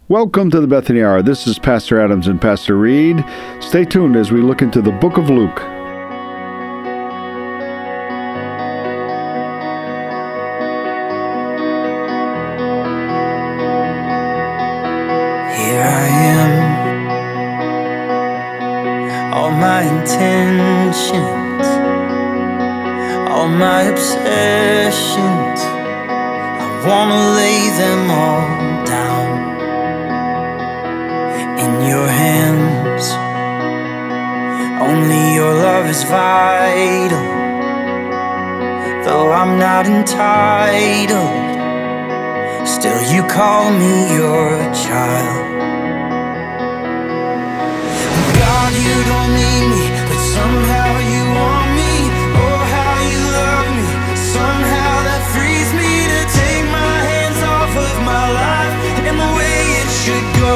Welcome to the Bethany Hour. This is Pastor Adams and Pastor Reed. Stay tuned as we look into the book of Luke. Here I am, all my intentions, all my obsessions, I wanna lay them all down in your hands. Only your love is vital, though I'm not entitled. Still you call me your child. God, you don't need me, but somehow you want me. Oh, how you love me. Somehow that frees me to take my hands off of my life and the way it should go.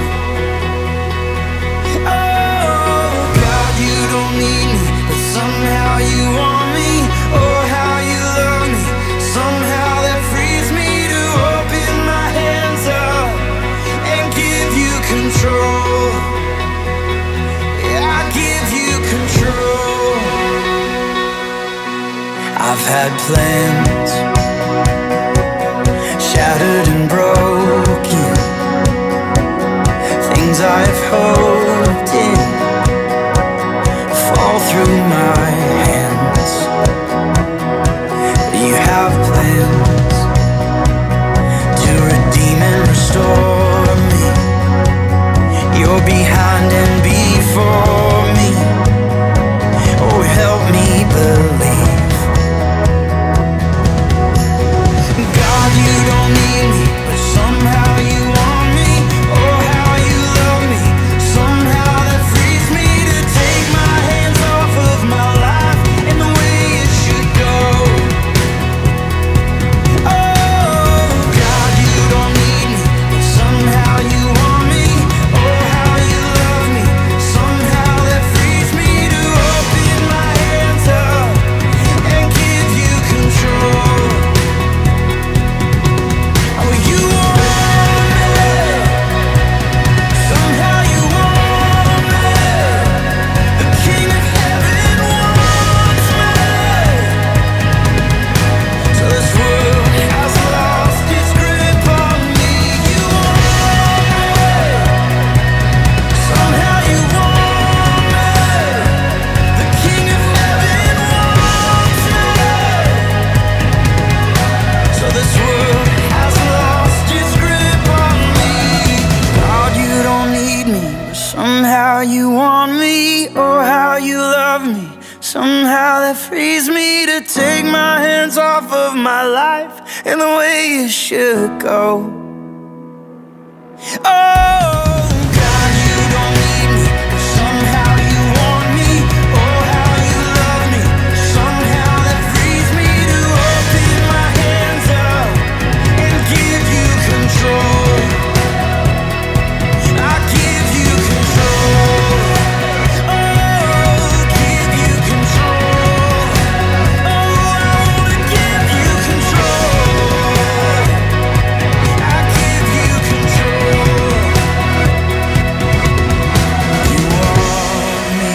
Oh, God, you don't need me, but somehow you want me. Oh, how you love me. Somehow that frees me to open my hands up and give you control. Yeah, I give you control. I've had plans shattered and broken, things I've hoped in fall through my hands. You have plans to redeem and restore me. You're behind and before me. Oh, help me believe. God, you don't need me, but somehow you want me. Oh, how you love me. Somehow that frees me to take my hands off of my life and the way it should go. Oh, God, you don't need me, but somehow you want me. Oh, how you love me. Somehow that frees me to open my hands up and give you control. Oh, you want me. Somehow you want me. The King of Heaven wants me. So this world has lost its grip on me. You want me. Somehow you want me. The King of Heaven wants me. So this world has lost its grip on me. God, you don't need me, but somehow you want me. Oh, how you love me. Somehow that frees me to take my hands off of my life and the way it should go. Oh, God, you don't need me, but somehow you want me. Oh, how you love me. Somehow that frees me to open my hands up and give you control. I give you control. Oh, give you control. Oh, I wanna give you control. I give you control. You want me.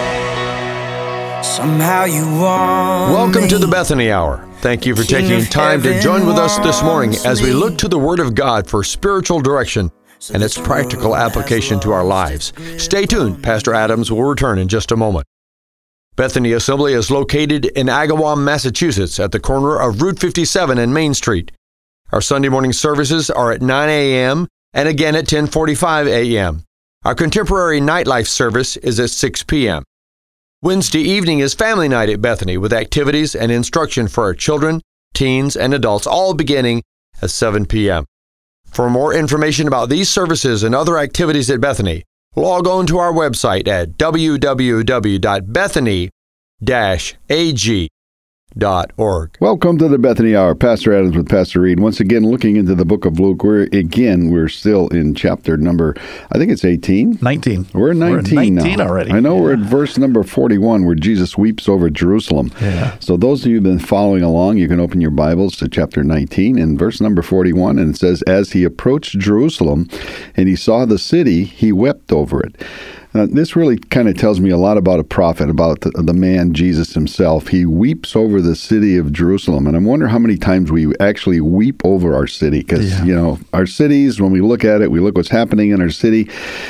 Somehow you want me. Welcome to the Bethany Hour. Thank you for King taking of time to Heaven join with us this morning wants as we me. look to the Word of God for spiritual direction and its practical application to our lives. Stay tuned. Pastor Adams will return in just a moment. Bethany Assembly is located in Agawam, Massachusetts, at the corner of Route 57 and Main Street. Our Sunday morning services are at 9 a.m. and again at 10:45 a.m. Our contemporary nightlife service is at 6 p.m. Wednesday evening is family night at Bethany with activities and instruction for our children, teens, and adults, all beginning at 7 p.m. For more information about these services and other activities at Bethany, log on to our website at www.bethany-ag Welcome to the Bethany Hour. Pastor Adams with Pastor Reed. Once again, looking into the book of Luke. We're still in chapter number, I think it's 18? 19. We're in 19 now. Already. I know we're at verse number 41 where Jesus weeps over Jerusalem. Yeah. So those of you who've been following along, you can open your Bibles to chapter 19 and verse number 41. And it says, as he approached Jerusalem and he saw the city, he wept over it. This really kind of tells me a lot about a prophet, about the man Jesus himself. He weeps over the city of Jerusalem. And I wonder how many times we actually weep over our city. Because, our cities, when we look at it, we look what's happening in our city.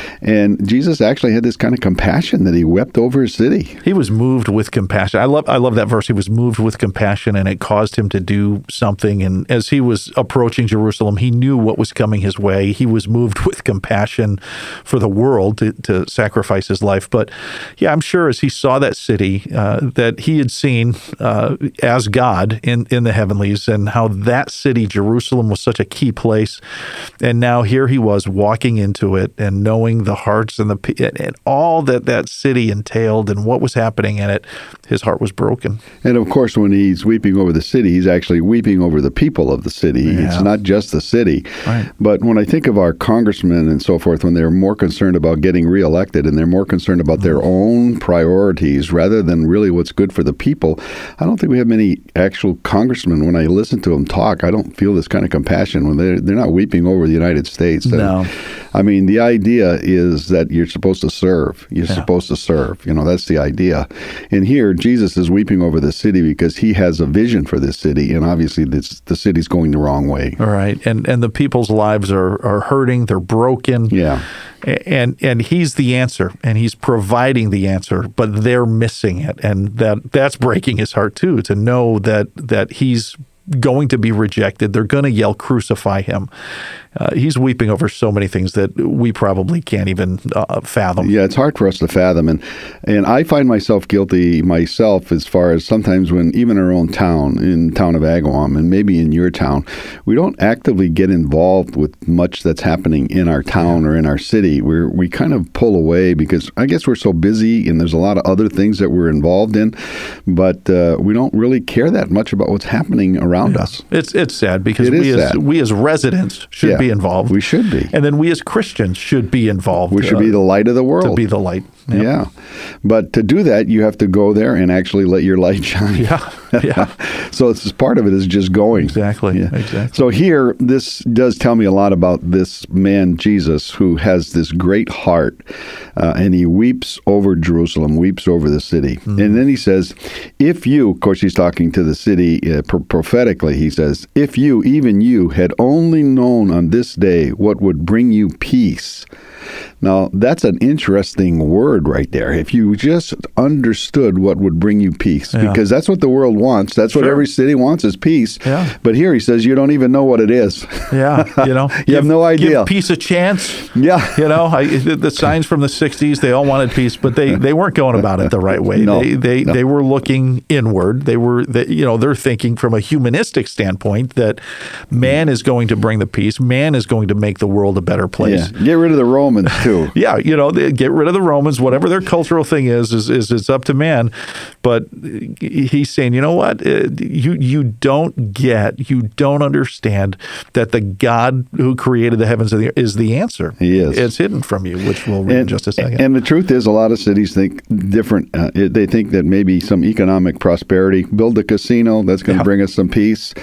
And Jesus actually had this kind of compassion that he wept over his city. He was moved with compassion. I love that verse. He was moved with compassion, and it caused him to do something. And as he was approaching Jerusalem, he knew what was coming his way. He was moved with compassion for the world to sacrifice his life. But yeah, I'm sure as he saw that city that he had seen as God in the heavenlies, and how that city, Jerusalem, was such a key place. And now here he was walking into it and knowing the hearts and all that city entailed and what was happening in it. His heart was broken. And of course, when he's weeping over the city, he's actually weeping over the people of the city. Yeah. It's not just the city. Right. But when I think of our congressmen and so forth, when they're more concerned about getting reelected and they're more concerned about their own priorities rather than really what's good for the people, I don't think we have many actual congressmen. When I listen to them talk, I don't feel this kind of compassion when they're not weeping over the United States. No. I mean, the idea is that you're supposed to serve. You're supposed to serve. That's the idea. And here, Jesus is weeping over the city because he has a vision for this city, and obviously the city's going the wrong way. All right. And the people's lives are hurting. They're broken. Yeah. And he's the answer, and he's providing the answer, but they're missing it. And that's breaking his heart, too, to know that he's going to be rejected. They're going to yell, crucify him. He's weeping over so many things that we probably can't even fathom. Yeah, it's hard for us to fathom. And I find myself guilty myself as far as sometimes when even our own town, in town of Agawam, and maybe in your town, we don't actively get involved with much that's happening in our town or in our city. We kind of pull away because I guess we're so busy and there's a lot of other things that we're involved in, but we don't really care that much about what's happening around us. It's sad because sad. we as residents should be involved. We should be. And then we as Christians should be involved. We should be the light of the world. To be the light. Yep. Yeah. But to do that, you have to go there and actually let your light shine. Yeah. So it's part of it is just going. Exactly. Yeah. Exactly. So here, this does tell me a lot about this man, Jesus, who has this great heart, and he weeps over Jerusalem, weeps over the city. Mm-hmm. And then he says, if you, of course, he's talking to the city prophetically, he says, if you, even you, had only known on this day what would bring you peace. Now, that's an interesting word right there. If you just understood what would bring you peace, because that's what the world wants. That's what every city wants is peace. Yeah. But here he says, you don't even know what it is. Yeah. You have no idea. Give peace a chance. Yeah. The signs from the 60s, they all wanted peace, but they weren't going about it the right way. No. They were looking inward. They're thinking from a humanistic standpoint that man is going to bring the peace. Man is going to make the world a better place. Yeah. Get rid of the Romans, too. Yeah, they get rid of the Romans. Whatever their cultural thing is it's up to man. But he's saying, you know what? You don't understand that the God who created the heavens and the earth is the answer. He is. It's hidden from you, which we'll read in just a second. And the truth is, a lot of cities think different. They think that maybe some economic prosperity, build a casino, that's going to bring us some peace,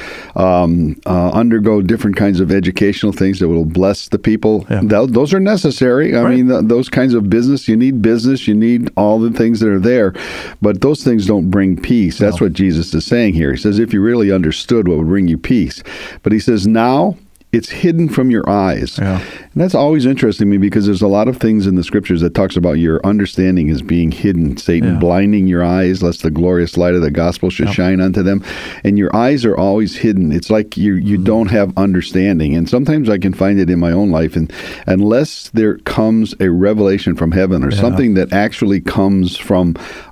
undergo different kinds of educational things that will bless the people. Yeah. Those are necessary. I mean, those kinds of business, you need all the things that are there, but those things don't bring peace. That's what Jesus is saying here. He says, if you really understood what would bring you peace. But he says, now it's hidden from your eyes. Yeah. And that's always interesting to me because there's a lot of things in the scriptures that talks about your understanding is being hidden. Satan blinding your eyes, lest the glorious light of the gospel should shine unto them. And your eyes are always hidden. It's like you don't have understanding. And sometimes I can find it in my own life. And unless there comes a revelation from heaven or something that actually comes from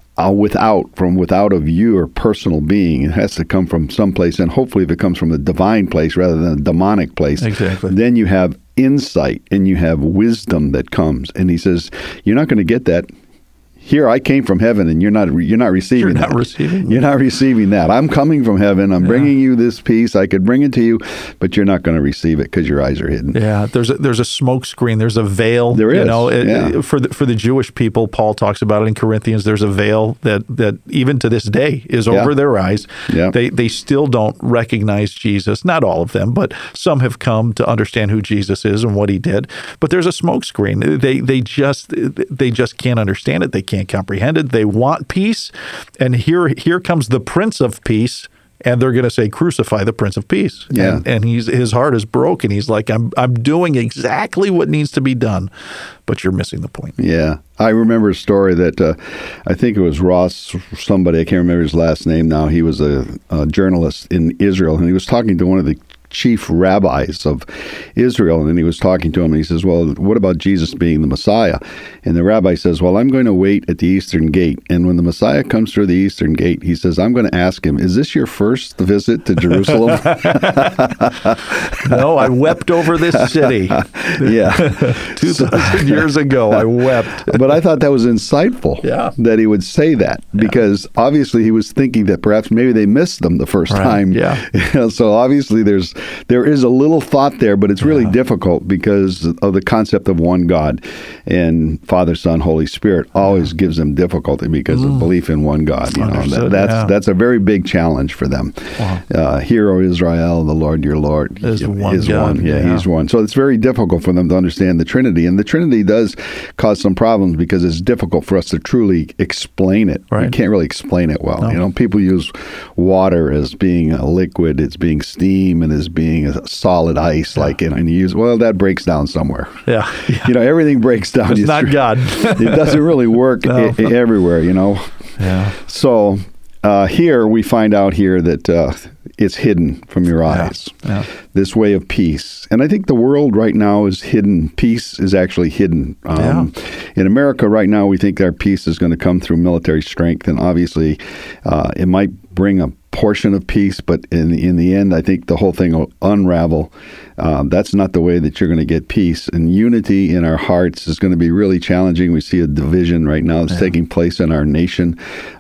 without of your personal being. It has to come from someplace, and hopefully if it comes from a divine place rather than a demonic place, then you have insight and you have wisdom that comes. And he says, you're not going to get that here I came from heaven, and you're not receiving that. You're not receiving that. I'm coming from heaven. I'm bringing you this peace. I could bring it to you, but you're not going to receive it because your eyes are hidden. Yeah, there's a smoke screen. There's a veil. There is. For the Jewish people, Paul talks about it in Corinthians. There's a veil that even to this day is over their eyes. Yeah. They still don't recognize Jesus. Not all of them, but some have come to understand who Jesus is and what he did. But there's a smoke screen. They just can't understand it. They can't comprehend it. They want peace, and here comes the Prince of Peace, and they're going to say, "Crucify the Prince of Peace." Yeah. And his heart is broken. He's like, "I'm doing exactly what needs to be done, but you're missing the point." Yeah. I remember a story that I think it was Ross, somebody, I can't remember his last name now. He was a journalist in Israel, and he was talking to one of the chief rabbis of Israel, and then he was talking to him, and he says, well, what about Jesus being the Messiah? And the rabbi says, well, I'm going to wait at the Eastern Gate, and when the Messiah comes through the Eastern Gate, he says, I'm going to ask him, is this your first visit to Jerusalem? No, I wept over this city. Yeah. 2,000 years ago, I wept. But I thought that was insightful that he would say that, because obviously he was thinking that perhaps maybe they missed them the first time. Yeah. So obviously there is a little thought there, but it's really difficult because of the concept of one God, and Father, Son, Holy Spirit always gives them difficulty because of belief in one God. You know, that's a very big challenge for them. Wow. Hear, O Israel, the Lord your Lord is one. Yeah, he's one. So it's very difficult for them to understand the Trinity, and the Trinity does cause some problems because it's difficult for us to truly explain it. Right. We can't really explain it well. No. You know, people use water as being a liquid, it's being steam, and as being a solid ice, and you use, well, that breaks down somewhere. Yeah. You know, everything breaks down. It's not God. It doesn't really work everywhere, you know. Yeah. So here we find out here that it's hidden from your eyes, this way of peace. And I think the world right now is hidden. Peace is actually hidden. In America right now, we think our peace is going to come through military strength, and obviously it might bring a portion of peace, but in the end, I think the whole thing will unravel. That's not the way that you're going to get peace. And unity in our hearts is going to be really challenging. We see a division right now that's taking place in our nation.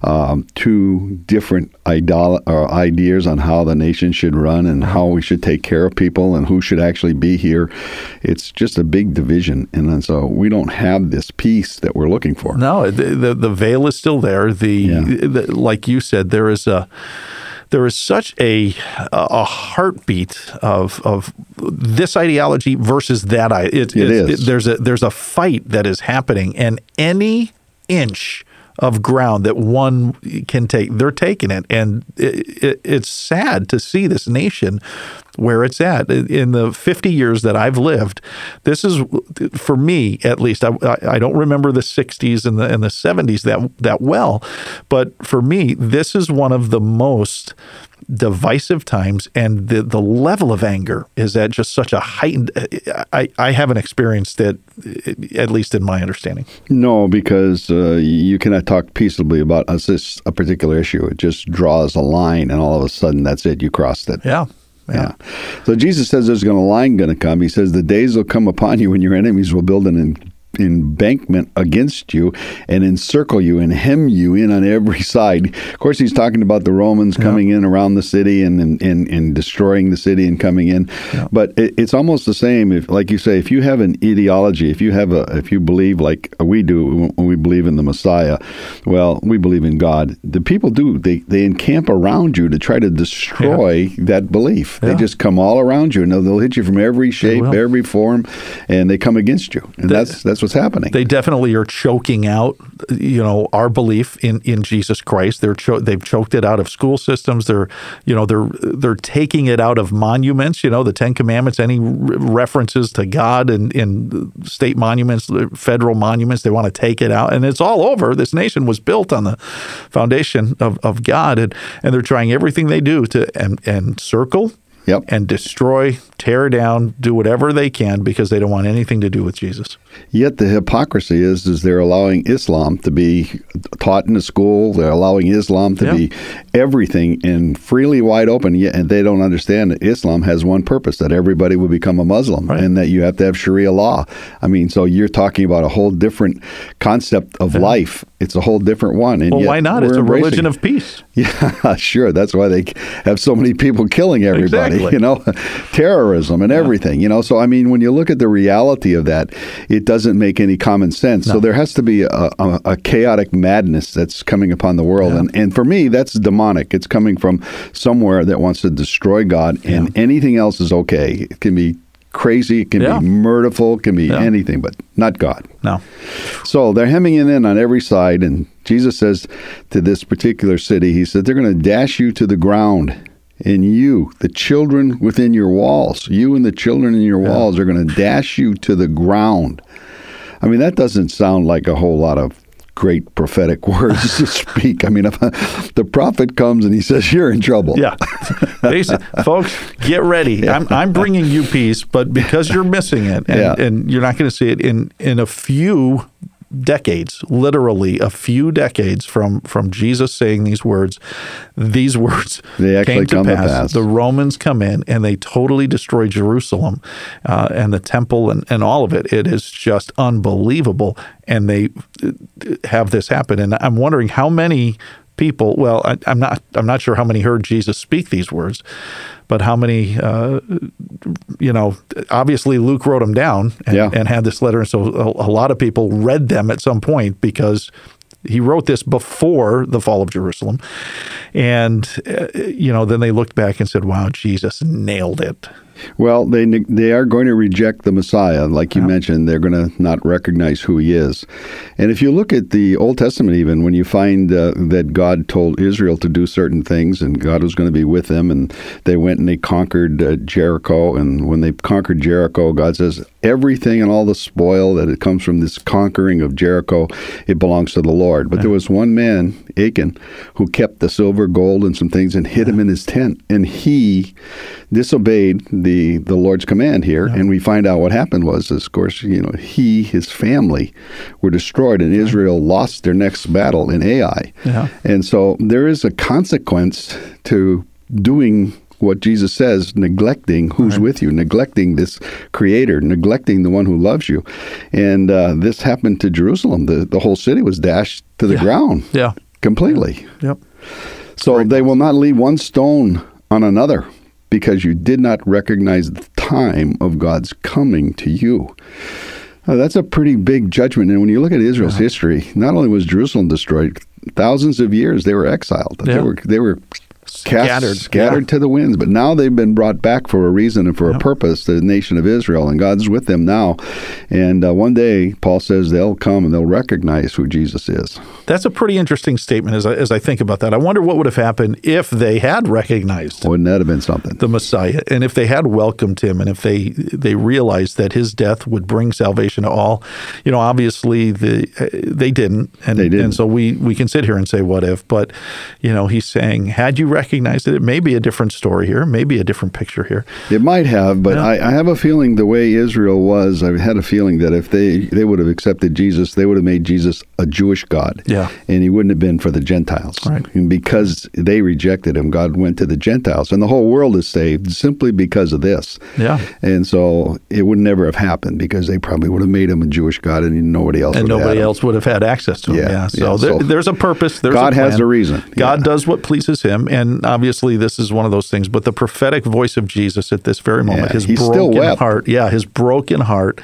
Two different ideas on how the nation should run and how we should take care of people and who should actually be here. It's just a big division. And so we don't have this peace that we're looking for. No, the veil is still there. Like you said, there is such a heartbeat of this ideology versus that. It is. There's a fight that is happening, and any inch of ground that one can take, they're taking it. And it's sad to see this nation where it's at. In the 50 years that I've lived, this is, for me at least, I don't remember the 60s and the 70s that well, but for me, this is one of the most divisive times, and the level of anger is at just such a heightened. I haven't experienced it, at least in my understanding. No, because you cannot talk peaceably about a particular issue. It just draws a line, and all of a sudden, that's it. You crossed it. Yeah. So Jesus says there's a line going to come. He says the days will come upon you when your enemies will build an embankment against you and encircle you and hem you in on every side. Of course, he's talking about the Romans coming in around the city and destroying the city and coming in. Yeah. But it's almost the same. If, like you say, if you have an ideology, if you believe like we do when we believe in the Messiah, well, we believe in God. The people do. They encamp around you to try to destroy that belief. Yeah. They just come all around you, and they'll hit you from every shape, every form, and they come against you. And that's what's happening. They definitely are choking out, our belief in Jesus Christ. They've choked it out of school systems. They're taking it out of monuments. The Ten Commandments, any references to God in state monuments, federal monuments, they want to take it out, and it's all over. This nation was built on the foundation of God, and they're trying everything they do to encircle. Yep. And destroy, tear down, do whatever they can because they don't want anything to do with Jesus. Yet the hypocrisy is they're allowing Islam to be taught in the school. They're allowing Islam to be everything and freely wide open. And they don't understand that Islam has one purpose, that everybody will become a Muslim and that you have to have Sharia law. I mean, so you're talking about a whole different concept of life. it's a whole different one. And well, why not? It's a religion of peace. Yeah, sure. That's why they have so many people killing everybody, Exactly. Terrorism and everything, So, I mean, when you look at the reality of that, it doesn't make any common sense. No. So there has to be a chaotic madness that's coming upon the world. Yeah. And for me, that's demonic. It's coming from somewhere that wants to destroy God, and anything else is okay. It can be crazy, it can be murderful, it can be anything, but not God. No. So they're hemming it in on every side, and Jesus says to this particular city, he said, they're going to dash you to the ground, and you, the children within your walls, you and the children in your walls are going to dash you to the ground. I mean, that doesn't sound like a whole lot of great prophetic words to speak. I mean, if the prophet comes and he says, you're in trouble. Yeah. Folks, get ready. Yeah. I'm bringing you peace, but because you're missing it, and you're not going to see it in a few decades, literally a few decades from Jesus saying these words they actually came to pass. The Romans come in and they totally destroy Jerusalem and the temple and all of it. It is just unbelievable. And they have this happen. And I'm wondering how many people, well, I'm not sure how many heard Jesus speak these words, but how many, obviously Luke wrote them down and had this letter. And so a lot of people read them at some point because he wrote this before the fall of Jerusalem. And, then they looked back and said, wow, Jesus nailed it. Well, they are going to reject the Messiah. Like you mentioned, they're going to not recognize who he is. And if you look at the Old Testament even, when you find that God told Israel to do certain things and God was going to be with them, and they went and they conquered Jericho. And when they conquered Jericho, God says, everything and all the spoil that it comes from this conquering of Jericho, it belongs to the Lord. But there was one man, Achan, who kept the silver, gold, and some things and hid him in his tent. And he disobeyed the Lord's command here, and we find out what happened was, of course, his family were destroyed, and Israel lost their next battle in Ai. Yeah. And so there is a consequence to doing what Jesus says, neglecting who's with you, neglecting this Creator, neglecting the one who loves you. And this happened to Jerusalem. The whole city was dashed to the ground completely. Yep. So they will not leave one stone on another, because you did not recognize the time of God's coming to you. That's a pretty big judgment. And when you look at Israel's history, not only was Jerusalem destroyed, thousands of years they were exiled. They were scattered to the winds. But now they've been brought back for a reason and for a purpose, the nation of Israel, and God's with them now. And one day, Paul says, they'll come and they'll recognize who Jesus is. That's a pretty interesting statement as I think about that. I wonder what would have happened if they had recognized Wouldn't that have been something? The Messiah, and if they had welcomed him, and if they realized that his death would bring salvation to all. Obviously they didn't. And, they didn't. And so we can sit here and say, what if? But, he's saying, had you recognized it may be a different story here, maybe a different picture here. It might have, but I have a feeling the way Israel was, I had a feeling that if they would have accepted Jesus, they would have made Jesus a Jewish God. Yeah. And he wouldn't have been for the Gentiles. Right. And because they rejected him, God went to the Gentiles. And the whole world is saved simply because of this. Yeah. And so it would never have happened because they probably would have made him a Jewish God and nobody else would have had access to him. Yeah. So there's a purpose. There's God a plan. has a reason. God does what pleases him. And obviously this is one of those things. But the prophetic voice of Jesus at this very moment, his broken heart. Yeah, his broken heart,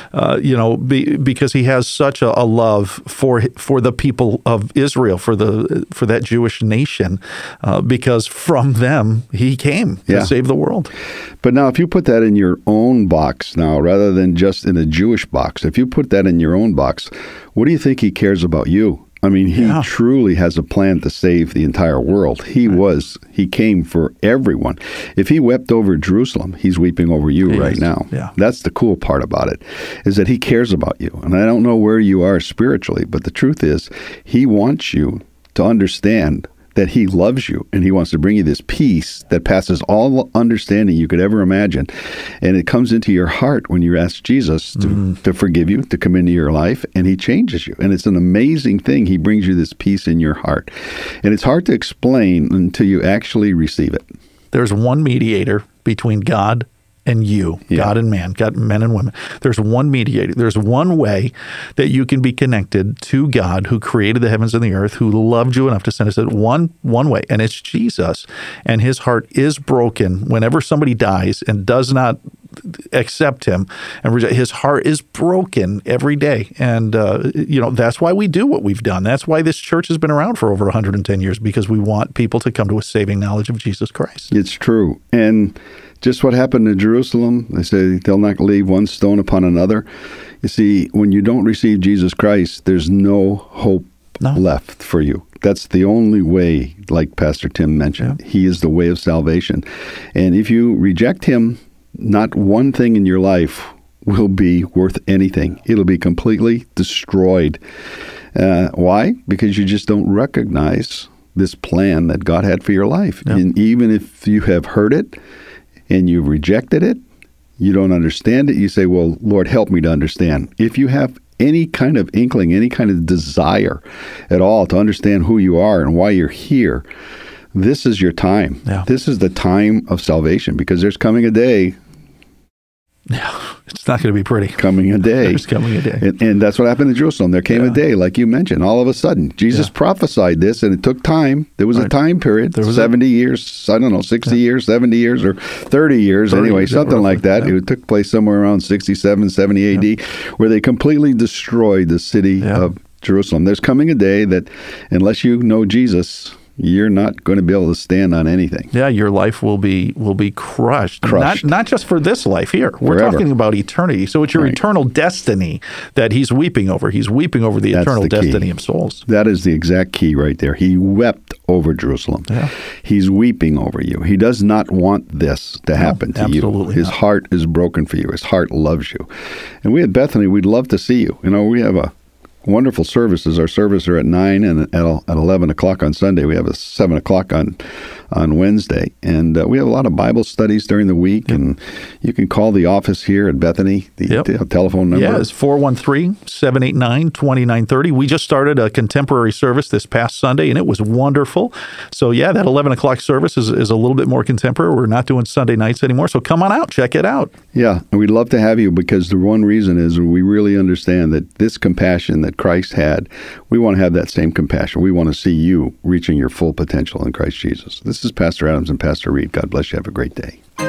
because he has such a love for the people of Israel, for that Jewish nation, because from them he came to save the world. But now if you put that in your own box now, rather than just in a Jewish box, if you put that in your own box, what do you think he cares about you? I mean, he truly has a plan to save the entire world. He came for everyone. If he wept over Jerusalem, he's weeping over you right now. Yeah. That's the cool part about it, is that he cares about you. And I don't know where you are spiritually, but the truth is, he wants you to understand that he loves you, and he wants to bring you this peace that passes all understanding you could ever imagine. And it comes into your heart when you ask Jesus to forgive you, to come into your life, and he changes you. And it's an amazing thing. He brings you this peace in your heart. And it's hard to explain until you actually receive it. There's one mediator between God and you, God and man, God, men and women. There's one mediator. There's one way that you can be connected to God, who created the heavens and the earth, who loved you enough to send us. One way, and it's Jesus. And his heart is broken whenever somebody dies and does not accept him and reject. His heart is broken every day. And, that's why we do what we've done. That's why this church has been around for over 110 years, because we want people to come to a saving knowledge of Jesus Christ. It's true. And just what happened in Jerusalem, they say they'll not leave one stone upon another. You see, when you don't receive Jesus Christ, there's no hope left for you. That's the only way, like Pastor Tim mentioned. Yeah. He is the way of salvation. And if you reject him, not one thing in your life will be worth anything. It'll be completely destroyed. Why? Because you just don't recognize this plan that God had for your life. Yeah. And even if you have heard it and you've rejected it, you don't understand it, you say, well, Lord, help me to understand. If you have any kind of inkling, any kind of desire at all to understand who you are and why you're here, this is your time. Yeah. This is the time of salvation, because there's coming a day. Yeah, it's not going to be pretty. Coming a day. There's coming a day. And that's what happened in Jerusalem. There came a day, like you mentioned, all of a sudden. Jesus prophesied this, and it took time. There was a time period, 70 years, I don't know, 60 years, 70 years, or 30 years. Anyway, something like that. Yeah. It took place somewhere around 67, 70 AD, where they completely destroyed the city of Jerusalem. There's coming a day that, unless you know Jesus, you're not going to be able to stand on anything. Yeah, your life will be crushed. Crushed. Not just for this life here. We're talking about eternity. So it's your eternal destiny that he's weeping over. He's weeping over the eternal destiny of souls. That is the exact key right there. He wept over Jerusalem. Yeah. He's weeping over you. He does not want this to happen to you. His heart is broken for you. His heart loves you. And we at Bethany, we'd love to see you. We have a wonderful services. Our services are at 9 and at 11 o'clock on Sunday. We have a 7 o'clock on Wednesday. And we have a lot of Bible studies during the week. Yep. And you can call the office here at Bethany, the telephone number. Yeah, it's 413-789-2930. We just started a contemporary service this past Sunday, and it was wonderful. So, that 11 o'clock service is a little bit more contemporary. We're not doing Sunday nights anymore. So come on out, check it out. Yeah, and we'd love to have you, because the one reason is we really understand that this compassion that Christ had, we want to have that same compassion. We want to see you reaching your full potential in Christ Jesus. This is Pastor Adams and Pastor Reed. God bless you. Have a great day.